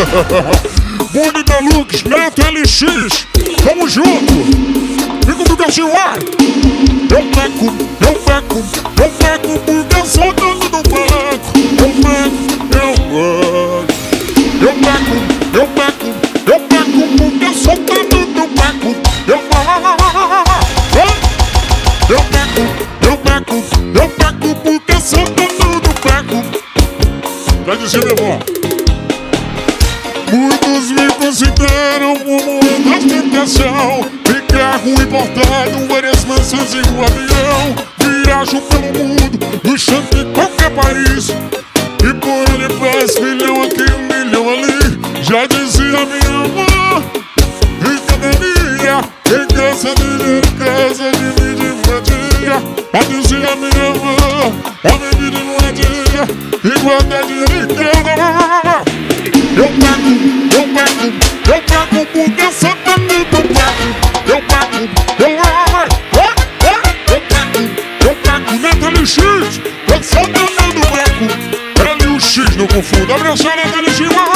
Bonde Deluxe, Neto LX, tamo junto. Fica do gatinho ar. Eu peco porque eu sou dono do beco. Eu peco porque eu sou dono do beco. Eu peco porque eu sou dono do beco. Já dizia meu irmão. Muitos me consideram como uma tentação. De carro importado, várias mansões e um avião. Viajo pelo mundo, no chão de qualquer país. E por onde faz milhão aqui, milhão ali. Já dizia minha avó, em cada dia, em casa divide moradia. Já dizia minha avó, a vida de moradia, igualdade de casa. Eu pego porque eu sou dono do beco. Eu pego, Neto LX, eu sou dono do beco. L e o X, não confunda, abraço Neto LX.